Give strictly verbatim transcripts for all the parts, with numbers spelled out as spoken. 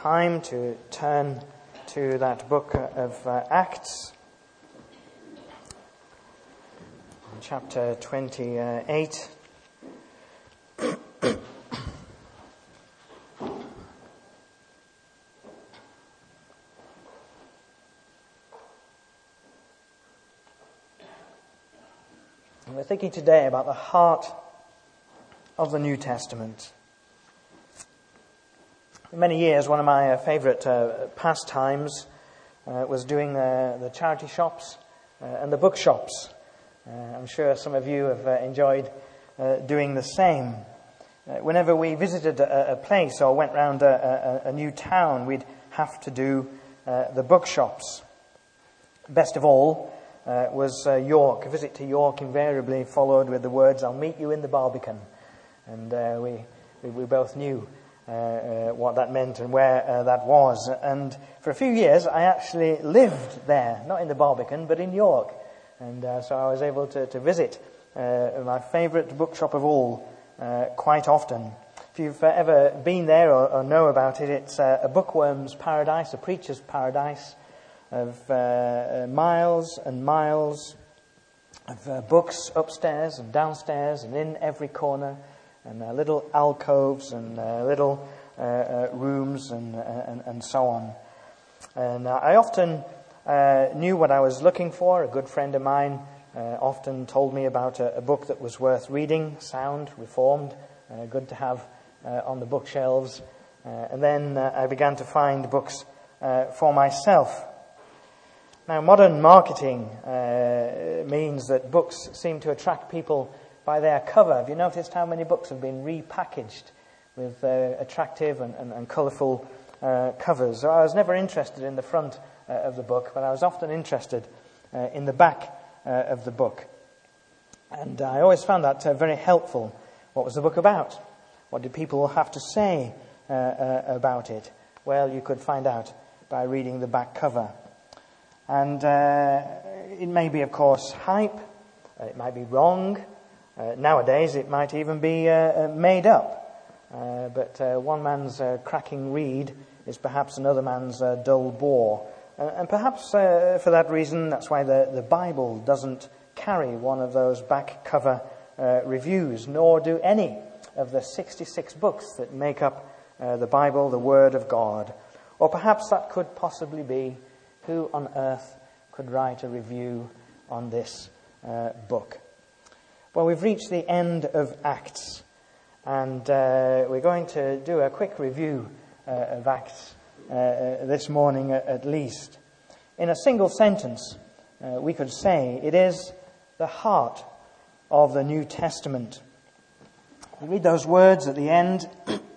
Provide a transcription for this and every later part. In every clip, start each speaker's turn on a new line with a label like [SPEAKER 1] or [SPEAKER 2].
[SPEAKER 1] time to turn to that book of uh, Acts, chapter twenty-eight. We're thinking today about the heart of the New Testament. For many years, one of my uh, favourite uh, pastimes uh, was doing uh, the charity shops uh, and the bookshops. Uh, I'm sure some of you have uh, enjoyed uh, doing the same. Uh, whenever we visited a, a place or went round a, a, a new town, we'd have to do uh, the bookshops. Best of all uh, was uh, York. A visit to York invariably followed with the words, "I'll meet you in the Barbican." And uh, we, we we both knew uh, uh, what that meant and where uh, that was. And for a few years, I actually lived there, not in the Barbican, but in York. And uh, so I was able to, to visit uh, my favourite bookshop of all uh, quite often. If you've uh, ever been there or, or know about it, it's uh, a bookworm's paradise, a preacher's paradise of uh, miles and miles of uh, books upstairs and downstairs and in every corner, and uh, little alcoves and uh, little uh, uh, rooms and, uh, and and so on. And uh, I often uh, knew what I was looking for. A good friend of mine uh, often told me about a, a book that was worth reading, sound, reformed, uh, good to have uh, on the bookshelves. Uh, and then uh, I began to find books uh, for myself. Now, modern marketing uh, means that books seem to attract people by their cover. Have you noticed how many books have been repackaged with uh, attractive and, and, and colourful uh, covers? So I was never interested in the front uh, of the book, but I was often interested uh, in the back uh, of the book. And I always found that uh, very helpful. What was the book about? What did people have to say uh, uh, about it? Well, you could find out by reading the back cover. And uh, it may be, of course, hype. Uh, it might be wrong. Uh, nowadays, it might even be uh, made up. Uh, but uh, one man's uh, cracking read is perhaps another man's uh, dull bore. Uh, and perhaps uh, for that reason, that's why the, the Bible doesn't carry one of those back cover uh, reviews, nor do any of the sixty-six books that make up uh, the Bible, the Word of God. Or perhaps that could possibly be, who on earth could write a review on this uh, book? Well, we've reached the end of Acts, and uh, we're going to do a quick review uh, of Acts uh, this morning at, at least. In a single sentence, uh, we could say it is the heart of the New Testament. We read those words at the end.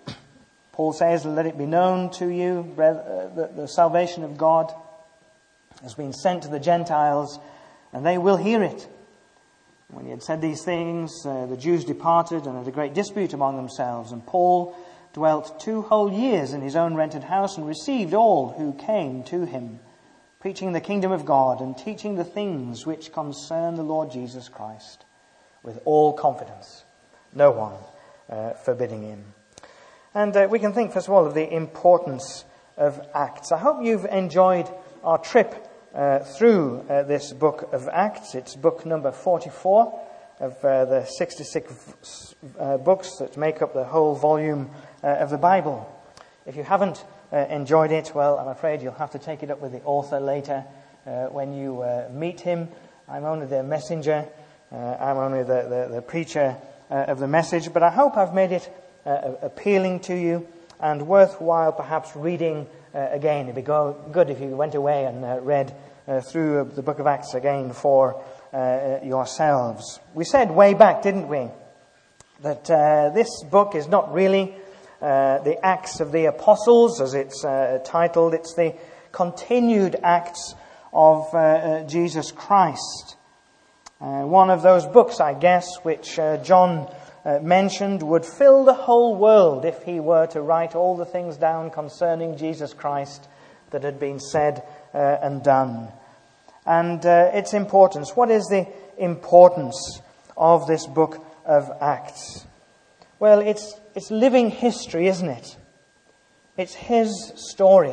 [SPEAKER 1] Paul says, "Let it be known to you, brethren, that the salvation of God has been sent to the Gentiles, and they will hear it." When he had said these things, uh, the Jews departed and had a great dispute among themselves. And Paul dwelt two whole years in his own rented house and received all who came to him, preaching the kingdom of God and teaching the things which concern the Lord Jesus Christ, with all confidence, no one uh, forbidding him. And uh, we can think, first of all, of the importance of Acts. I hope you've enjoyed our trip Uh, through uh, this book of Acts. It's book number forty-four of uh, the sixty-six uh, books that make up the whole volume uh, of the Bible. If you haven't uh, enjoyed it, well, I'm afraid you'll have to take it up with the author later uh, when you uh, meet him. I'm only the messenger. Uh, I'm only the, the, the preacher uh, of the message. But I hope I've made it uh, appealing to you and worthwhile perhaps reading Uh, again. It'd be go- good if you went away and uh, read uh, through uh, the book of Acts again for uh, yourselves. We said way back, didn't we, that uh, this book is not really uh, the Acts of the Apostles, as it's uh, titled. It's the continued Acts of uh, uh, Jesus Christ. Uh, one of those books, I guess, which uh, John Uh, mentioned would fill the whole world if he were to write all the things down concerning Jesus Christ that had been said uh, and done. And uh, its importance. What is the importance of this book of Acts? Well, it's it's living history, isn't it? It's his story.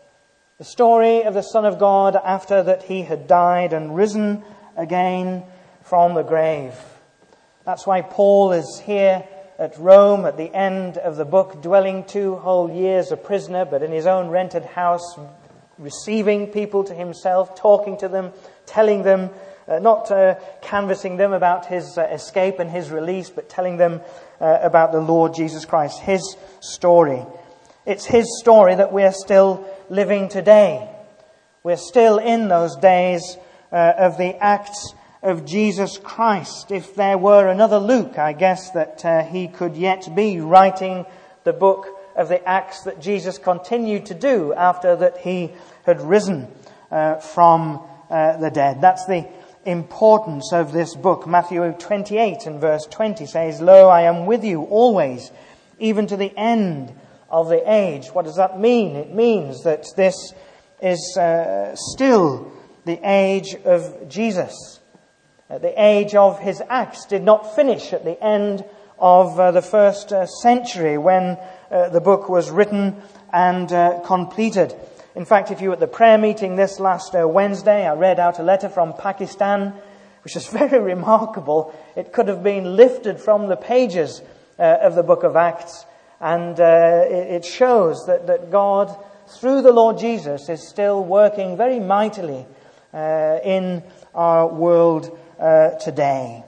[SPEAKER 1] The story of the Son of God after that he had died and risen again from the grave. That's why Paul is here at Rome at the end of the book, dwelling two whole years a prisoner, but in his own rented house, receiving people to himself, talking to them, telling them, uh, not uh, canvassing them about his uh, escape and his release, but telling them uh, about the Lord Jesus Christ, his story. It's his story that we're still living today. We're still in those days uh, of the Acts of Jesus Christ. If there were another Luke, I guess that uh, he could yet be writing the book of the Acts that Jesus continued to do after that he had risen uh, from uh, the dead. That's the importance of this book. Matthew twenty-eight and verse twenty says, "Lo, I am with you always, even to the end of the age." What does that mean? It means that this is uh, still the age of Jesus. Uh, the age of his Acts did not finish at the end of uh, the first uh, century when uh, the book was written and uh, completed. In fact, if you were at the prayer meeting this last uh, Wednesday, I read out a letter from Pakistan, which is very remarkable. It could have been lifted from the pages uh, of the book of Acts, and uh, it, it shows that, that God, through the Lord Jesus, is still working very mightily uh, in our world uh, today.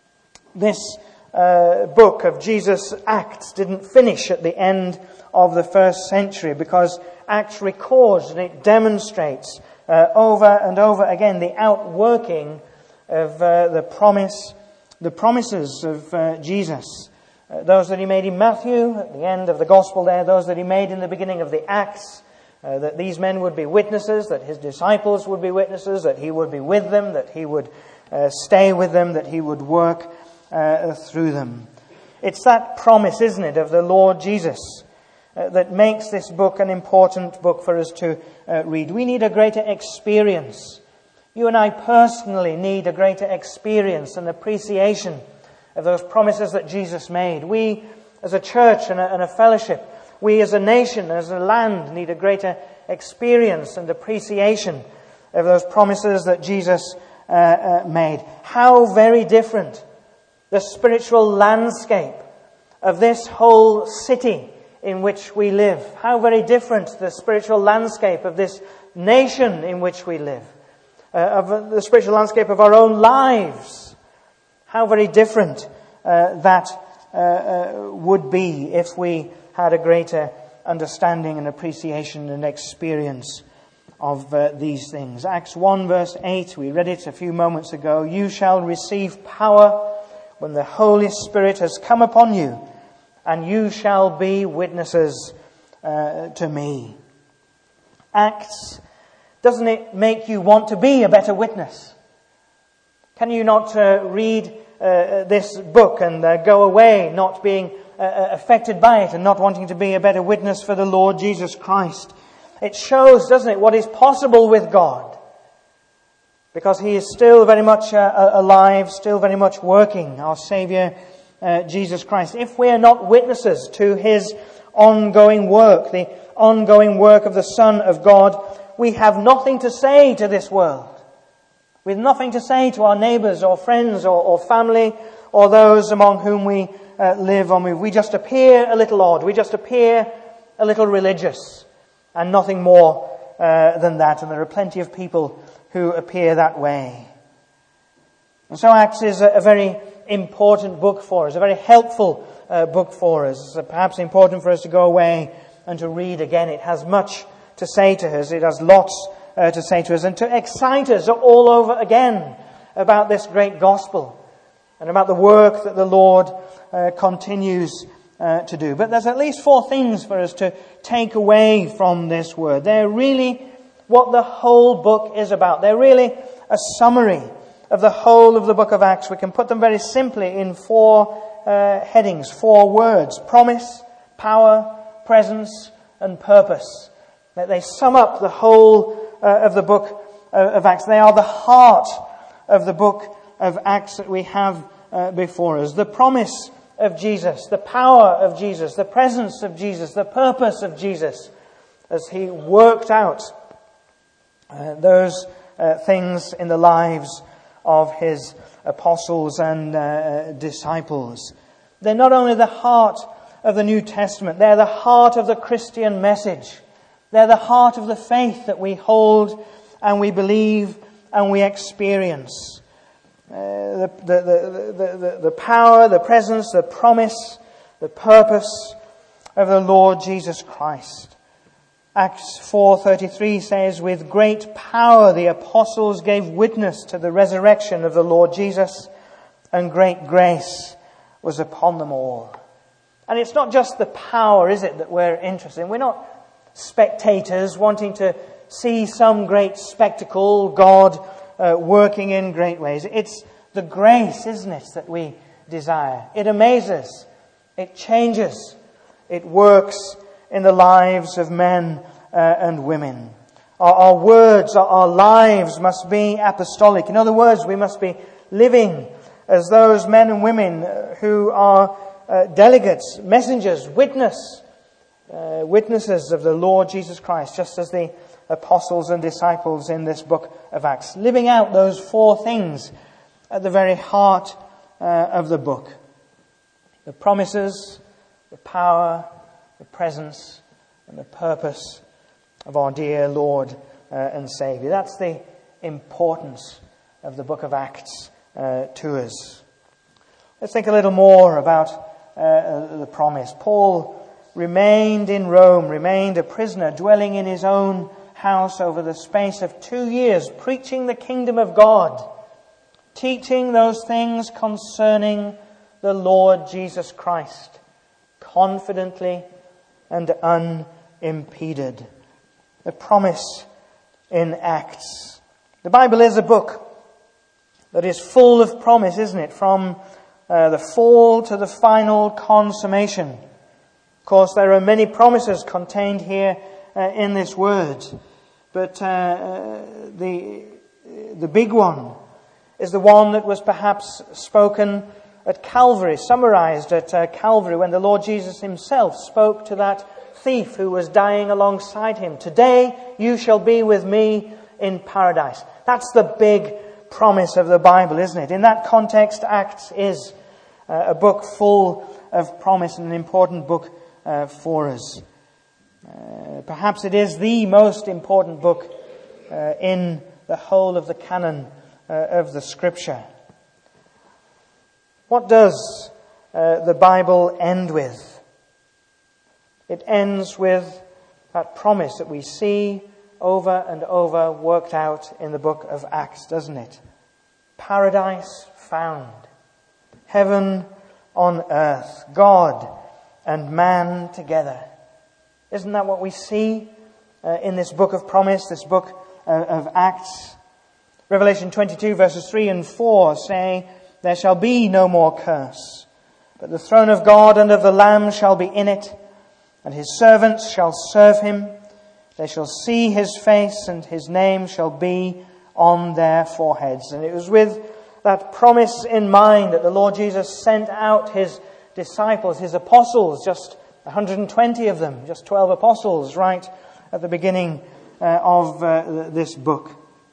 [SPEAKER 1] This uh, book of Jesus' Acts didn't finish at the end of the first century, because Acts records and it demonstrates uh, over and over again the outworking of uh, the promise, the promises of uh, Jesus. Uh, those that he made in Matthew at the end of the gospel there, those that he made in the beginning of the Acts, uh, that these men would be witnesses, that his disciples would be witnesses, that he would be with them, that he would uh, stay with them, that he would work uh, through them. It's that promise, isn't it, of the Lord Jesus uh, that makes this book an important book for us to uh, read. We need a greater experience. You and I personally need a greater experience and appreciation of those promises that Jesus made. We as a church and a, and a fellowship, we as a nation, as a land, need a greater experience and appreciation of those promises that Jesus uh, uh, made. How very different the spiritual landscape of this whole city in which we live. How very different the spiritual landscape of this nation in which we live. Uh, of the spiritual landscape of our own lives. How very different uh, that uh, uh, would be if we had a greater understanding and appreciation and experience of uh, these things. Acts one verse eight, we read it a few moments ago. "You shall receive power when the Holy Spirit has come upon you, and you shall be witnesses uh, to me." Acts, doesn't it make you want to be a better witness? Can you not uh, read uh, this book and uh, go away not being uh, affected by it and not wanting to be a better witness for the Lord Jesus Christ? It shows, doesn't it, what is possible with God. Because he is still very much uh, alive, still very much working, our Saviour uh, Jesus Christ. If we are not witnesses to his ongoing work, the ongoing work of the Son of God, we have nothing to say to this world. We have nothing to say to our neighbours or friends or, or family or those among whom we uh, live or move. We just appear a little odd. We just appear a little religious and nothing more uh, than that. And there are plenty of people who appear that way. And so Acts is a, a very important book for us, a very helpful uh, book for us. It's perhaps important for us to go away and to read again. It has much to say to us. It has lots uh, to say to us and to excite us all over again about this great gospel and about the work that the Lord uh, continues uh, to do. But there's at least four things for us to take away from this word. They're really what the whole book is about. They're really a summary of the whole of the book of Acts. We can put them very simply in four uh, headings, four words: promise, power, presence, and purpose. They sum up the whole uh, of the book of Acts. They are the heart of the book of Acts that we have uh, before us. The promise of Jesus, the power of Jesus, the presence of Jesus, the purpose of Jesus, as he worked out uh, those uh, things in the lives of his apostles and uh, disciples. They're not only the heart of the New Testament, they're the heart of the Christian message. They're the heart of the faith that we hold and we believe and we experience. Uh, the, the, the, the, the, the power, the presence, the promise, the purpose of the Lord Jesus Christ. Acts four thirty-three says, "With great power the apostles gave witness to the resurrection of the Lord Jesus, and great grace was upon them all." And it's not just the power, is it, that we're interested in. We're not spectators wanting to see some great spectacle, God uh, working in great ways. It's the grace, isn't it, that we desire. It amazes. It changes. It works in the lives of men uh, and women. Our, our words, our, our lives must be apostolic. In other words, we must be living as those men and women who are uh, delegates, messengers, witness, uh, witnesses of the Lord Jesus Christ, just as the apostles and disciples in this book of Acts, living out those four things at the very heart uh, of the book. The promises, the power, the presence, and the purpose of our dear Lord uh, and Saviour. That's the importance of the book of Acts uh, to us. Let's think a little more about uh, the promise. Paul remained in Rome, remained a prisoner, dwelling in his own house over the space of two years, preaching the kingdom of God, teaching those things concerning the Lord Jesus Christ, confidently and unimpeded. The promise in Acts. The Bible is a book that is full of promise, isn't it? From uh, the fall to the final consummation. Of course, there are many promises contained here uh, in this word. But uh, the the big one is the one that was perhaps spoken at Calvary, summarized at uh, Calvary, when the Lord Jesus himself spoke to that thief who was dying alongside him. "Today you shall be with me in paradise." That's the big promise of the Bible, isn't it? In that context, Acts is uh, a book full of promise and an important book uh, for us. Uh, perhaps it is the most important book uh, in the whole of the canon uh, of the Scripture. What does uh, the Bible end with? It ends with that promise that we see over and over worked out in the book of Acts, doesn't it? Paradise found. Heaven on earth. God and man together. Isn't that what we see uh, in this book of promise, this book uh, of Acts? Revelation twenty-two verses three and four say, "There shall be no more curse, but the throne of God and of the Lamb shall be in it, and his servants shall serve him. They shall see his face, and his name shall be on their foreheads." And it was with that promise in mind that the Lord Jesus sent out his disciples, his apostles, just one hundred twenty of them, just twelve apostles, right at the beginning uh, of uh, this book.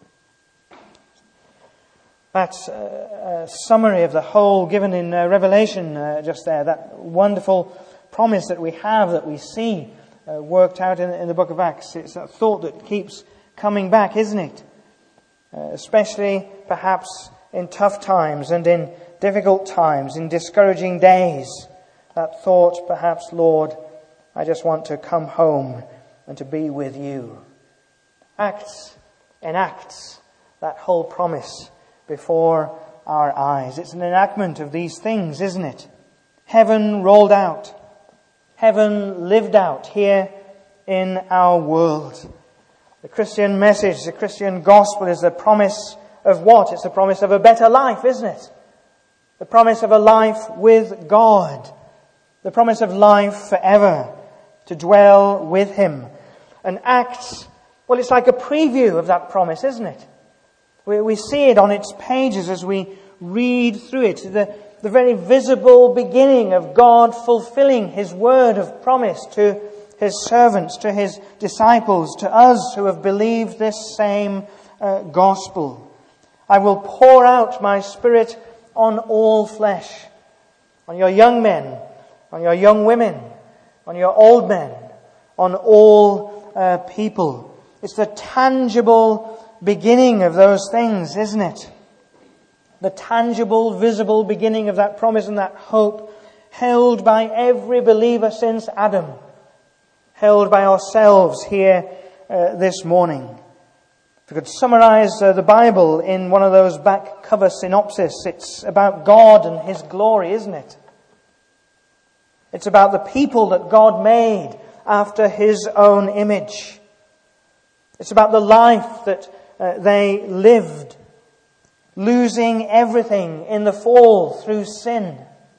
[SPEAKER 1] That's a summary of the whole given in uh, Revelation uh, just there, that wonderful promise that we have, that we see uh, worked out in, in the book of Acts. It's a thought that keeps coming back, isn't it? Uh, especially perhaps in tough times and in difficult times, in discouraging days. That thought, perhaps, "Lord, I just want to come home and to be with you." Acts enacts that whole promise before our eyes. It's an enactment of these things, isn't it? Heaven rolled out. Heaven lived out here in our world. The Christian message, the Christian gospel is the promise of what? It's the promise of a better life, isn't it? The promise of a life with God. The promise of life forever, to dwell with him. And Acts, well, it's like a preview of that promise, isn't it? We, we see it on its pages as we read through it. The, the very visible beginning of God fulfilling His word of promise to His servants, to His disciples, to us who have believed this same uh, gospel. I will pour out my Spirit on all flesh, on your young men, on your young women, on your old men, on all uh, people. It's the tangible beginning of those things, isn't it? The tangible, visible beginning of that promise and that hope held by every believer since Adam, held by ourselves here uh, this morning. If we could summarize uh, the Bible in one of those back cover synopses, it's about God and His glory, isn't it? It's about the people that God made after His own image. It's about the life that uh, they lived, losing everything in the fall through sin.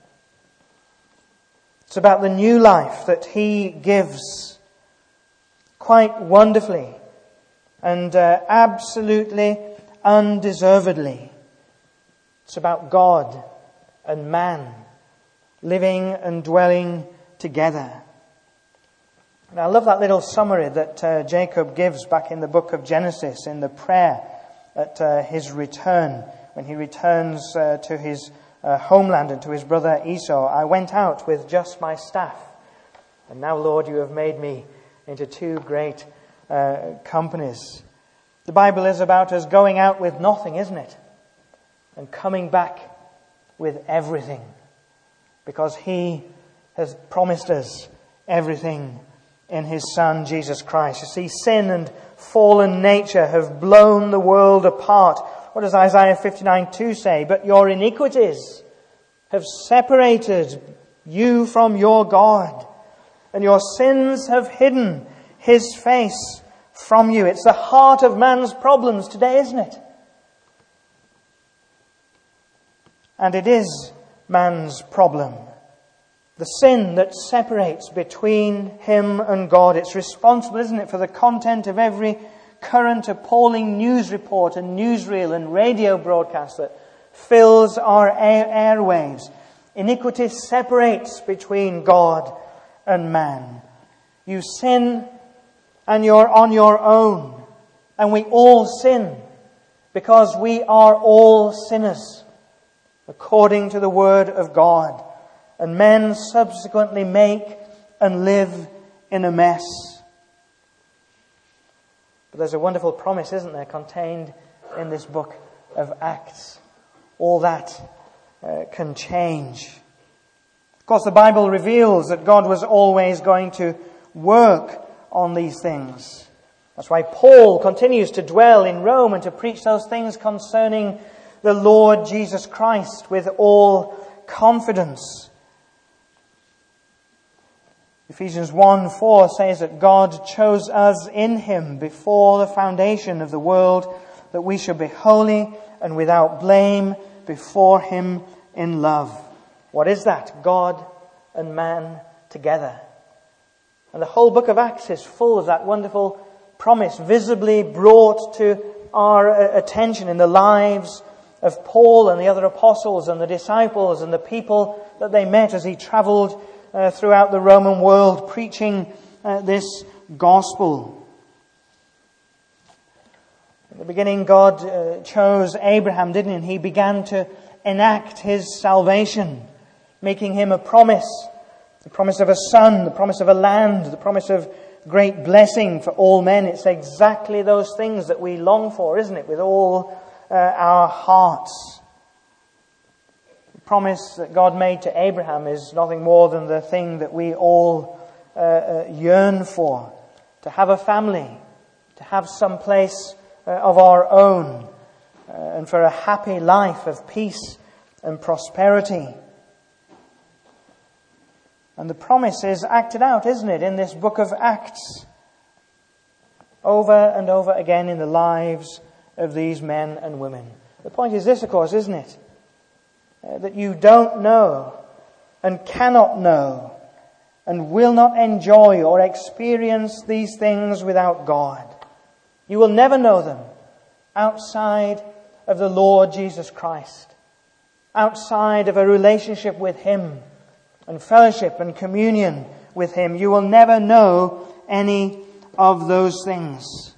[SPEAKER 1] It's about the new life that He gives quite wonderfully and uh, absolutely undeservedly. It's about God and man living and dwelling together. And I love that little summary that uh, Jacob gives back in the book of Genesis in the prayer at uh, his return, when he returns uh, to his uh, homeland and to his brother Esau. I went out with just my staff, and now, Lord, you have made me into two great uh, companies. The Bible is about us going out with nothing, isn't it? And coming back with everything, because He has promised us everything in His Son, Jesus Christ. You see, sin and fallen nature have blown the world apart. What does Isaiah fifty-nine two say? But your iniquities have separated you from your God, and your sins have hidden His face from you. It's the heart of man's problems today, isn't it? And it is man's problem. The sin that separates between him and God. It's responsible, isn't it, for the content of every current appalling news report and newsreel and radio broadcast that fills our air- airwaves. Iniquity separates between God and man. You sin and you're on your own. And we all sin because we are all sinners according to the Word of God. And men subsequently make and live in a mess. But there's a wonderful promise, isn't there, contained in this book of Acts. All that uh, can change. Of course, the Bible reveals that God was always going to work on these things. That's why Paul continues to dwell in Rome and to preach those things concerning the Lord Jesus Christ with all confidence. Ephesians one four says that God chose us in Him before the foundation of the world, that we should be holy and without blame before Him in love. What is that? God and man together. And the whole book of Acts is full of that wonderful promise, visibly brought to our attention in the lives of Paul and the other apostles and the disciples and the people that they met as he travelled Uh, throughout the Roman world, preaching uh, this gospel. At the beginning, God uh, chose Abraham, didn't he? And He began to enact His salvation, making him a promise. The promise of a son, the promise of a land, the promise of great blessing for all men. It's exactly those things that we long for, isn't it? With all uh, our hearts. Promise that God made to Abraham is nothing more than the thing that we all uh, uh, yearn for. To have a family, to have some place uh, of our own, uh, and for a happy life of peace and prosperity. And the promise is acted out, isn't it, in this book of Acts, over and over again in the lives of these men and women. The point is this, of course, isn't it? That you don't know and cannot know and will not enjoy or experience these things without God. You will never know them outside of the Lord Jesus Christ, outside of a relationship with Him and fellowship and communion with Him, you will never know any of those things.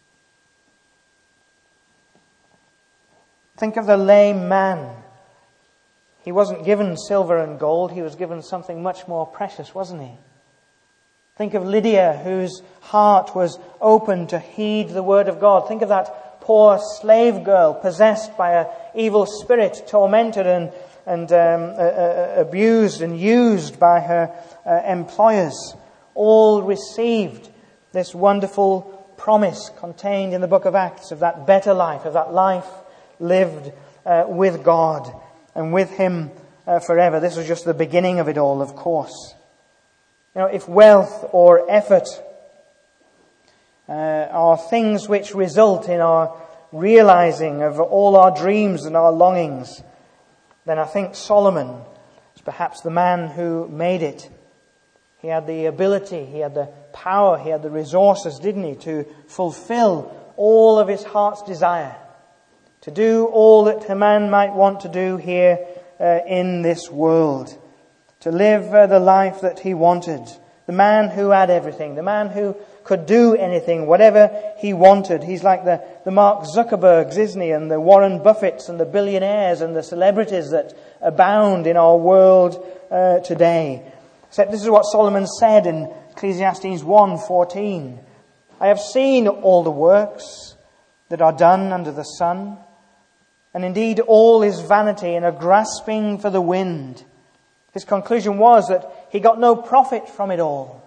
[SPEAKER 1] Think of the lame man. He wasn't given silver and gold. He was given something much more precious, wasn't he? Think of Lydia, whose heart was open to heed the word of God. Think of that poor slave girl possessed by an evil spirit, tormented and, and um, uh, abused and used by her uh, employers. All received this wonderful promise contained in the book of Acts of that better life, of that life lived uh, with God and with Him uh, forever. This was just the beginning of it all, of course. You know, if wealth or effort uh, are things which result in our realizing of all our dreams and our longings, then I think Solomon is perhaps the man who made it. He had the ability, he had the power, he had the resources, didn't he, to fulfill all of his heart's desire, to do all that a man might want to do here uh, in this world, to live uh, the life that he wanted. The man who had everything, the man who could do anything, whatever he wanted. He's like the, the Mark Zuckerbergs, isn't he, and the Warren Buffetts and the billionaires and the celebrities that abound in our world uh, today. Except this is what Solomon said in Ecclesiastes one fourteen. I have seen all the works that are done under the sun, and indeed all is vanity and a grasping for the wind. His conclusion was that he got no profit from it all.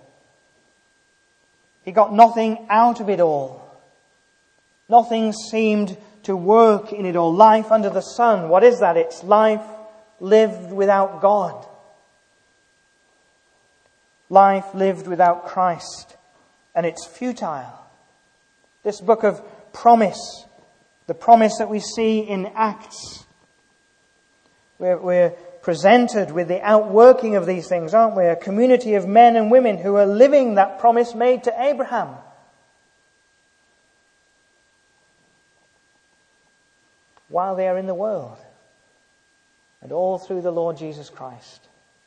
[SPEAKER 1] He got nothing out of it all. Nothing seemed to work in it all. Life under the sun, what is that? It's life lived without God. Life lived without Christ. And it's futile. This book of promise, the promise that we see in Acts, we're, we're presented with the outworking of these things, aren't we? A community of men and women who are living that promise made to Abraham. While they are in the world. And all through the Lord Jesus Christ.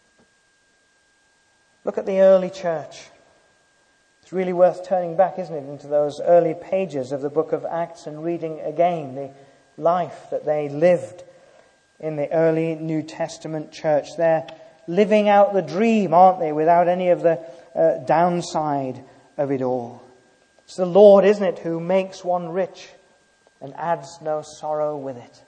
[SPEAKER 1] Look at the early church. It's really worth turning back, isn't it, into those early pages of the book of Acts and reading again the life that they lived in the early New Testament church. They're living out the dream, aren't they, without any of the uh, downside of it all. It's the Lord, isn't it, who makes one rich and adds no sorrow with it.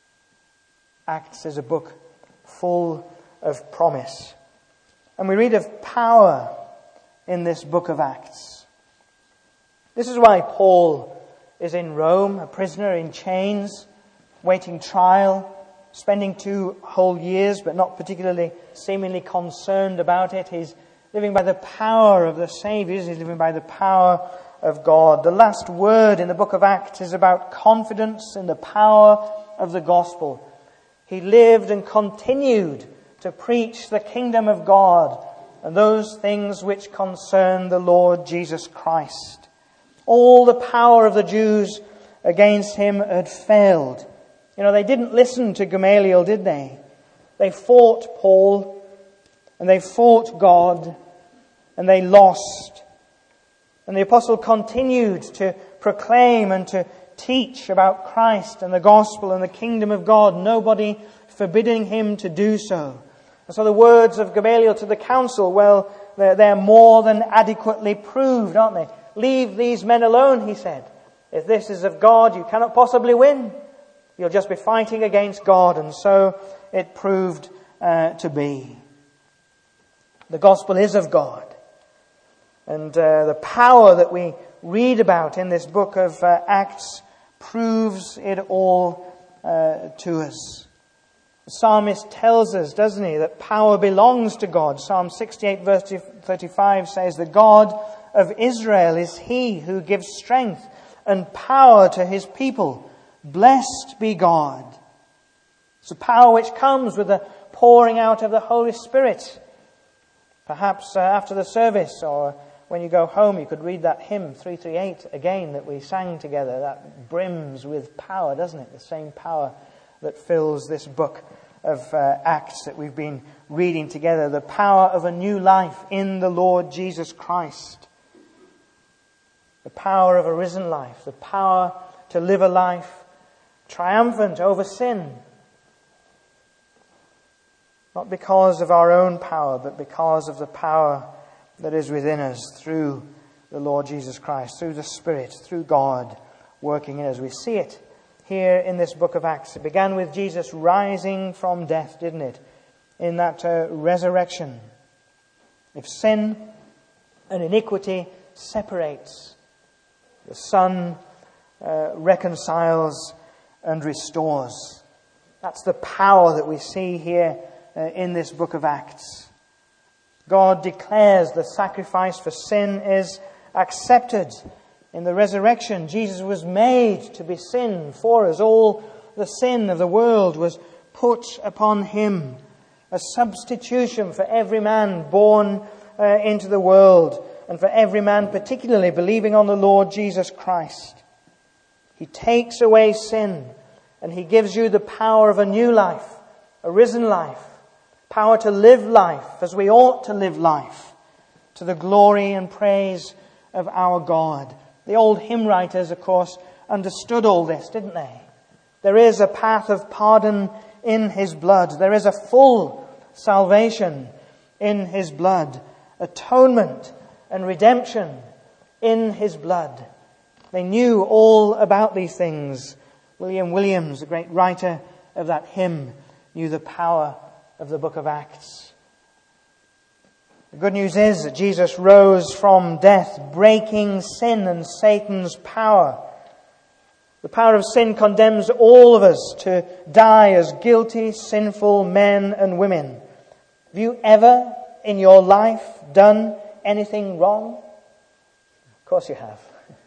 [SPEAKER 1] Acts is a book full of promise. And we read of power in this book of Acts. This is why Paul is in Rome, a prisoner in chains, waiting trial, spending two whole years, but not particularly seemingly concerned about it. He's living by the power of the Saviour. He's living by the power of God. The last word in the book of Acts is about confidence in the power of the gospel. He lived and continued to preach the kingdom of God and those things which concern the Lord Jesus Christ. All the power of the Jews against him had failed. You know, they didn't listen to Gamaliel, did they? They fought Paul, and they fought God, and they lost. And the apostle continued to proclaim and to teach about Christ and the gospel and the kingdom of God, nobody forbidding him to do so. And so the words of Gamaliel to the council, well, they're, they're more than adequately proved, aren't they? Leave these men alone, he said. If this is of God, you cannot possibly win. You'll just be fighting against God. And so it proved uh, to be. The gospel is of God. And uh, the power that we read about in this book of uh, Acts proves it all uh, to us. The psalmist tells us, doesn't he, that power belongs to God. Psalm sixty-eight verse thirty-five says, "The God of Israel is he who gives strength and power to his people. Blessed be God." It's a power which comes with the pouring out of the Holy Spirit. Perhaps uh, after the service or when you go home, you could read that hymn three thirty-eight again that we sang together. That brims with power, doesn't it? The same power that fills this book of uh, Acts that we've been reading together. The power of a new life in the Lord Jesus Christ. The power of a risen life. The power to live a life triumphant over sin. Not because of our own power, but because of the power that is within us through the Lord Jesus Christ, through the Spirit, through God working in us. We see it here in this book of Acts. It began with Jesus rising from death, didn't it? In that uh, resurrection. If sin and iniquity separates, the Son uh, reconciles and restores. That's the power that we see here uh, in this book of Acts. God declares the sacrifice for sin is accepted. In the resurrection, Jesus was made to be sin for us. All the sin of the world was put upon him. A substitution for every man born uh, into the world, and for every man particularly believing on the Lord Jesus Christ. He takes away sin, and he gives you the power of a new life, a risen life, power to live life as we ought to live life, to the glory and praise of our God. The old hymn writers, of course, understood all this, didn't they? There is a path of pardon in his blood. There is a full salvation in his blood. Atonement and redemption in his blood. They knew all about these things. William Williams, the great writer of that hymn, knew the power of the book of Acts. The good news is that Jesus rose from death, breaking sin and Satan's power. The power of sin condemns all of us to die as guilty, sinful men and women. Have you ever in your life done anything wrong? Of course you have.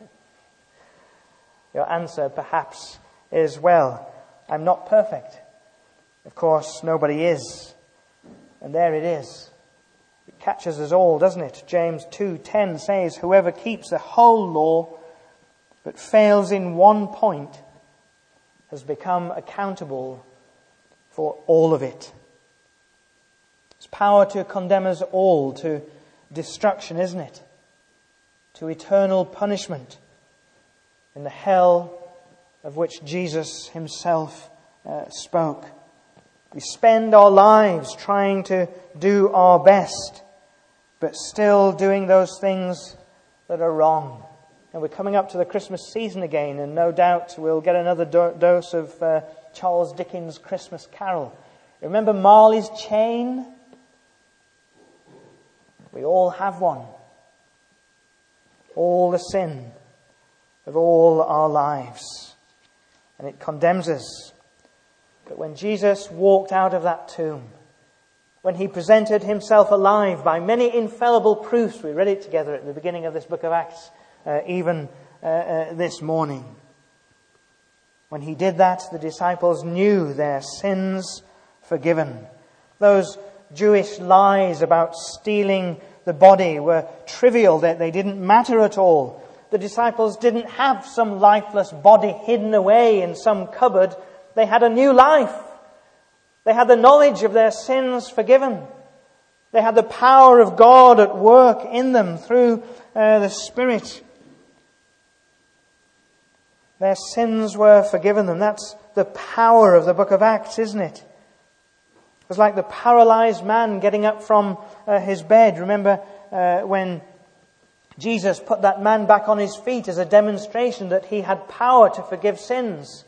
[SPEAKER 1] Your answer perhaps is, well, I'm not perfect. Of course, nobody is. And there it is. It catches us all, doesn't it? James two ten says, whoever keeps the whole law but fails in one point has become accountable for all of it. It's power to condemn us all to destruction, isn't it? To eternal punishment in the hell of which Jesus himself uh, spoke. We spend our lives trying to do our best, but still doing those things that are wrong. And we're coming up to the Christmas season again, and no doubt we'll get another do- dose of uh, Charles Dickens' Christmas Carol. Remember Marley's chain? We all have one. All the sin of all our lives. And it condemns us. But when Jesus walked out of that tomb, when he presented himself alive by many infallible proofs, we read it together at the beginning of this book of Acts, uh, even uh, uh, this morning. When he did that, the disciples knew their sins forgiven. Those Jewish lies about stealing the body were trivial, that they didn't matter at all. The disciples didn't have some lifeless body hidden away in some cupboard. They had a new life. They had the knowledge of their sins forgiven. They had the power of God at work in them through uh, the Spirit. Their sins were forgiven them. That's the power of the book of Acts, isn't it? It was like the paralyzed man getting up from uh, his bed. Remember uh, when Jesus put that man back on his feet as a demonstration that he had power to forgive sins.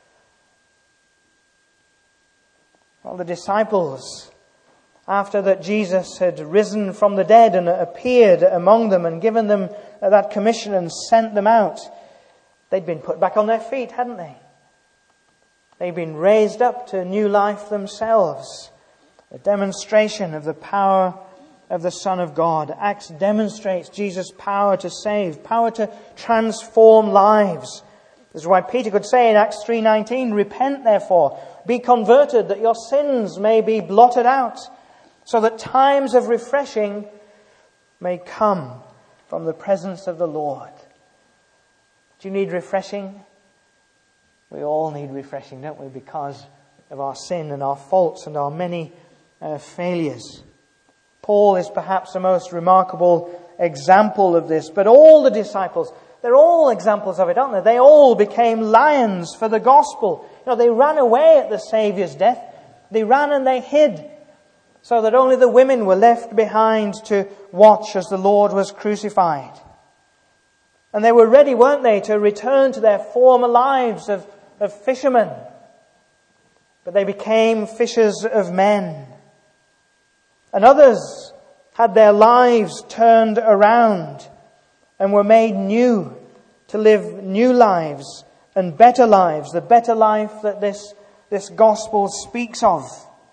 [SPEAKER 1] Well, the disciples, after that Jesus had risen from the dead and appeared among them and given them that commission and sent them out, they'd been put back on their feet, hadn't they? They'd been raised up to new life themselves. A demonstration of the power of the Son of God. Acts demonstrates Jesus' power to save, power to transform lives. This is why Peter could say in Acts three nineteen, repent therefore, be converted, that your sins may be blotted out, so that times of refreshing may come from the presence of the Lord. Do you need refreshing? We all need refreshing, don't we? Because of our sin and our faults and our many uh, failures. Paul is perhaps the most remarkable example of this, but all the disciples, they're all examples of it, aren't they? They all became lions for the gospel. You know, they ran away at the Saviour's death. They ran and they hid, so that only the women were left behind to watch as the Lord was crucified. And they were ready, weren't they, to return to their former lives of, of fishermen. But they became fishers of men. And others had their lives turned around and were made new to live new lives and better lives, the better life that this, this gospel speaks of.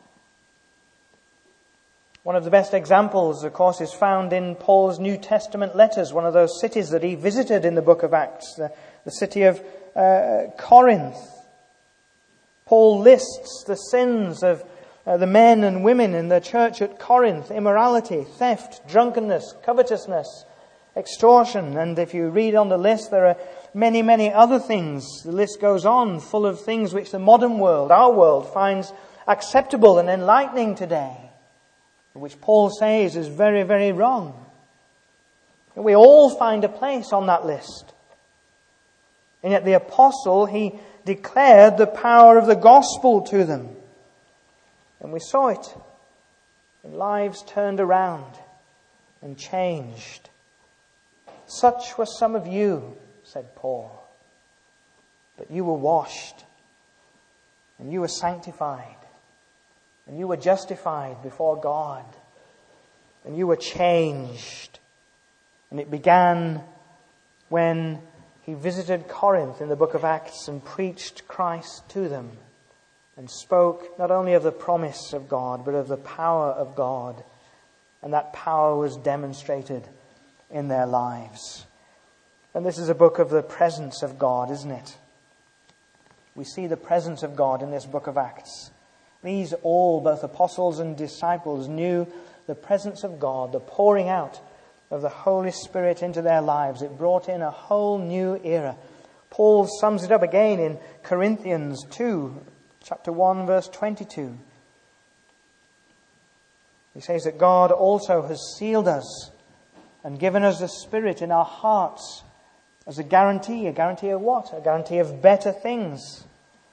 [SPEAKER 1] One of the best examples, of course, is found in Paul's New Testament letters, one of those cities that he visited in the book of Acts, the, the city of uh, Corinth. Paul lists the sins of uh, the men and women in the church at Corinth: immorality, theft, drunkenness, covetousness, extortion. And if you read on the list, there are many, many other things. The list goes on, full of things which the modern world, our world, finds acceptable and enlightening today, which Paul says is very, very wrong. We all find a place on that list. And yet the apostle, he declared the power of the gospel to them. And we saw it. And lives turned around and changed. Such were some of you, said Paul. But you were washed. And you were sanctified. And you were justified before God. And you were changed. And it began when he visited Corinth in the book of Acts and preached Christ to them and spoke not only of the promise of God, but of the power of God. And that power was demonstrated in their lives. And this is a book of the presence of God, isn't it? We see the presence of God in this book of Acts. These all, both apostles and disciples, knew the presence of God, the pouring out of the Holy Spirit into their lives. It brought in a whole new era. Paul sums it up again in Corinthians two, chapter one, verse twenty-two. He says that God also has sealed us and given us the Spirit in our hearts as a guarantee. A guarantee of what? A guarantee of better things.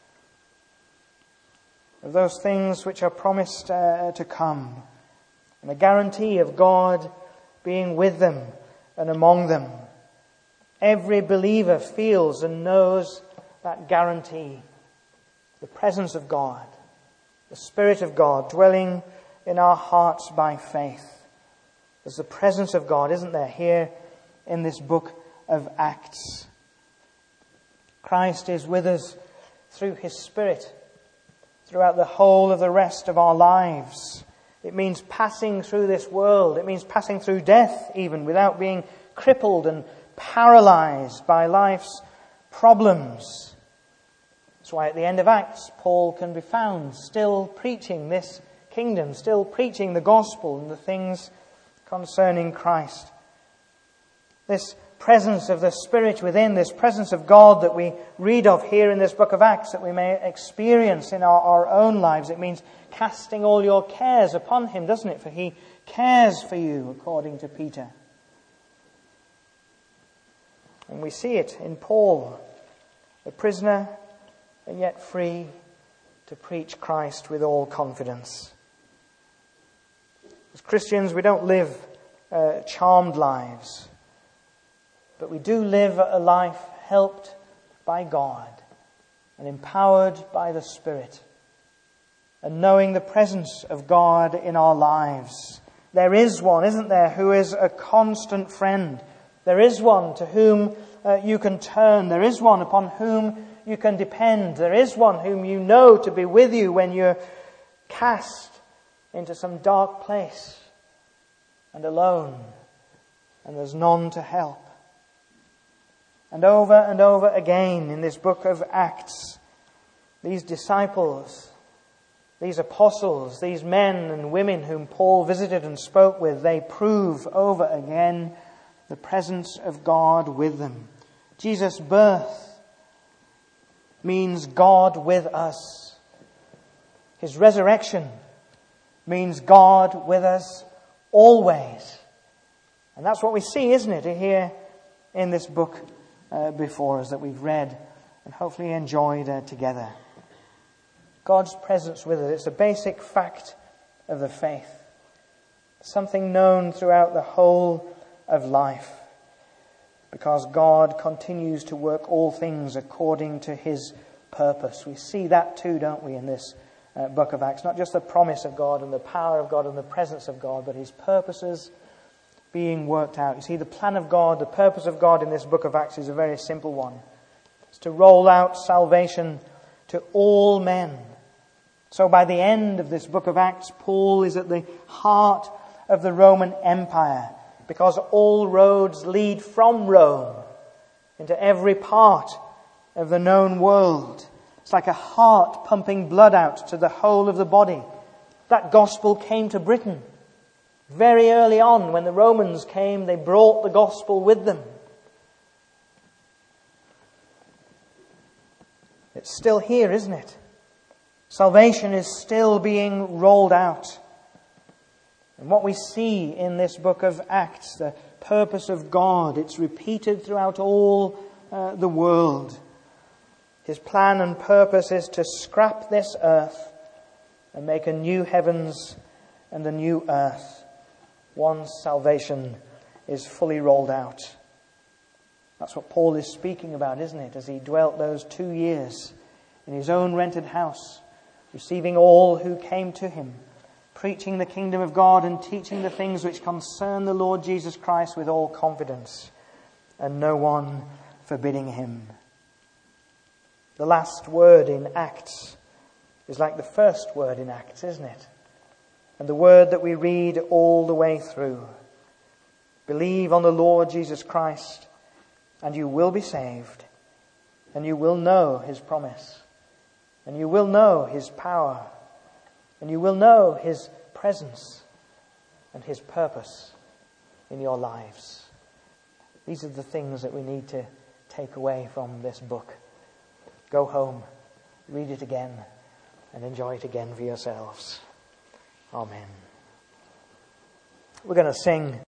[SPEAKER 1] Of those things which are promised uh, to come. And a guarantee of God being with them and among them. Every believer feels and knows that guarantee. The presence of God. The Spirit of God dwelling in our hearts by faith. There's the presence of God, isn't there, here in this book of Acts. Christ is with us through His Spirit throughout the whole of the rest of our lives. It means passing through this world. It means passing through death even without being crippled and paralyzed by life's problems. That's why at the end of Acts, Paul can be found still preaching this kingdom, still preaching the gospel and the things concerning Christ. This presence of the Spirit within, this presence of God that we read of here in this book of Acts, that we may experience in our, our own lives. It means casting all your cares upon Him, doesn't it? For He cares for you, according to Peter. And we see it in Paul, a prisoner and yet free to preach Christ with all confidence. As Christians, we don't live uh, charmed lives, but we do live a life helped by God and empowered by the Spirit, and knowing the presence of God in our lives. There is one, isn't there, who is a constant friend. There is one to whom uh, you can turn. There is one upon whom you can depend. There is one whom you know to be with you when you're cast into some dark place and alone, and there's none to help. And over and over again in this book of Acts, these disciples, these apostles, these men and women whom Paul visited and spoke with, they prove over again the presence of God with them. Jesus' birth means God with us. His resurrection means God with us always. And that's what we see, isn't it, here in this book uh, before us that we've read and hopefully enjoyed uh, together. God's presence with us. It's a basic fact of the faith. Something known throughout the whole of life. Because God continues to work all things according to His purpose. We see that too, don't we, in this uh, book of Acts. Not just the promise of God and the power of God and the presence of God, but His purposes being worked out. You see, the plan of God, the purpose of God in this book of Acts is a very simple one. It's to roll out salvation to all men. So by the end of this book of Acts, Paul is at the heart of the Roman Empire, because all roads lead from Rome into every part of the known world. It's like a heart pumping blood out to the whole of the body. That gospel came to Britain. Very early on, when the Romans came, they brought the gospel with them. It's still here, isn't it? Salvation is still being rolled out. And what we see in this book of Acts, the purpose of God, it's repeated throughout all uh, the world. His plan and purpose is to scrap this earth and make a new heavens and a new earth once salvation is fully rolled out. That's what Paul is speaking about, isn't it? As he dwelt those two years in his own rented house, receiving all who came to him, preaching the kingdom of God and teaching the things which concern the Lord Jesus Christ with all confidence, and no one forbidding him. The last word in Acts is like the first word in Acts, isn't it? And the word that we read all the way through. Believe on the Lord Jesus Christ, and you will be saved, and you will know His promise, and you will know His power, and you will know His presence and His purpose in your lives. These are the things that we need to take away from this book. Go home, read it again, and enjoy it again for yourselves. Amen. We're going to sing